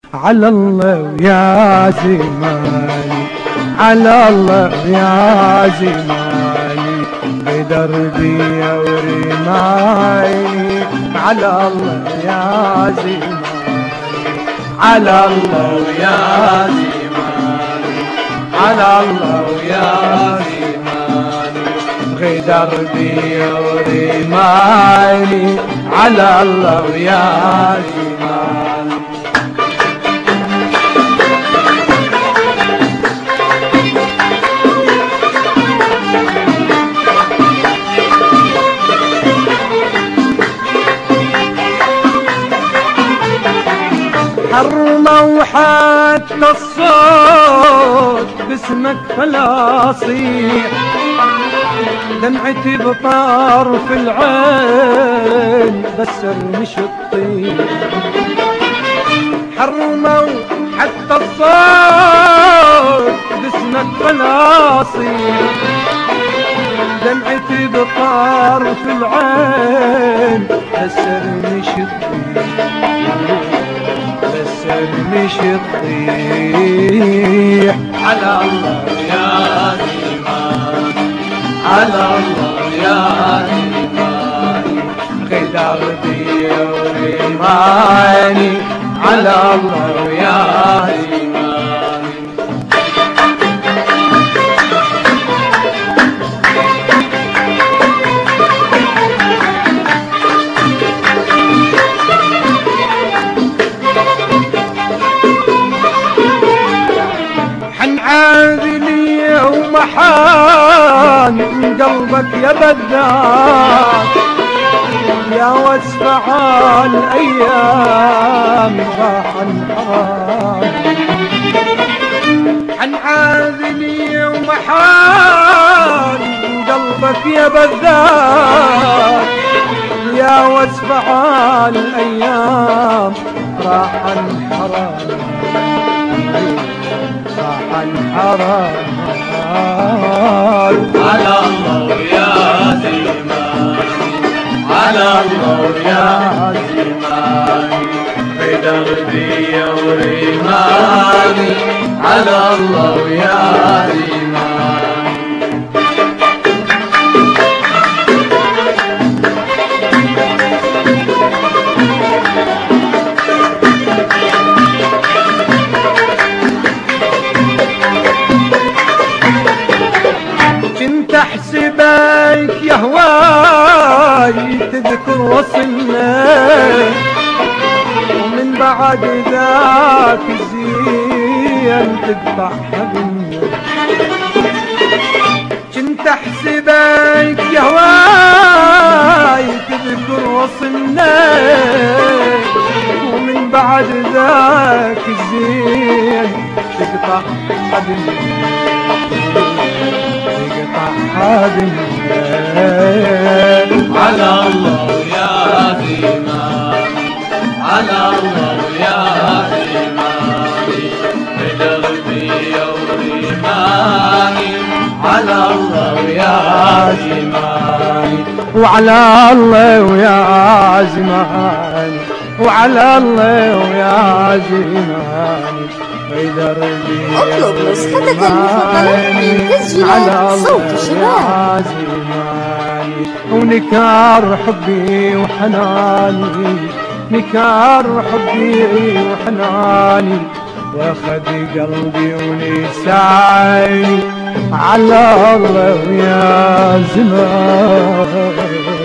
على الله ويا زماني، على الله ويا زماني، بدربي ورماني، على الله ويا زماني، على الله ويا زماني، على الله ويا زماني، غدر بي ورماني، على الله ويا زماني. حرموا حتى الصوت باسمك فلا صيح، دمعتي بطرف العين بس ارمش الطيح. حرموا حتى الصوت باسمك فلا صيح، دمعتي بطرف العين بس ارمش الطيح، بس ارمش الطيح. على الله يا زماني، على الله يا زماني، غدر بي ورماني، على الله يا زماني. عاذلي ومحان قلبك يا بداك، يا واسفع الايام راح الحرام. عن عاذلي ومحان قلبك يا بداك، يا واسفع الايام راح الحرام، الحرام. على الله يا زماني، على الله يا زماني، بدربي ورماني، على الله يا زماني. كنت احسبك يا هواي تذكر وصلنا، ومن بعد ذاك الزين تقطع حبلنا. كنت احسبك يا هواي تذكر وصلنا، ومن بعد ذاك الزين تقطع حبلنا، على الله يا زماني، على الله يا زماني، بدربي ورماني، على الله يا زماني، وعلى الله ويا زماني، وعلى الله ويا زماني، اطلب نسختك المفضلة من تسجيلات صوت الشباب. ونكار حبي وحناني، نكار حبي وحناني، واخذ قلبي ونساني، على الله ويا زماني.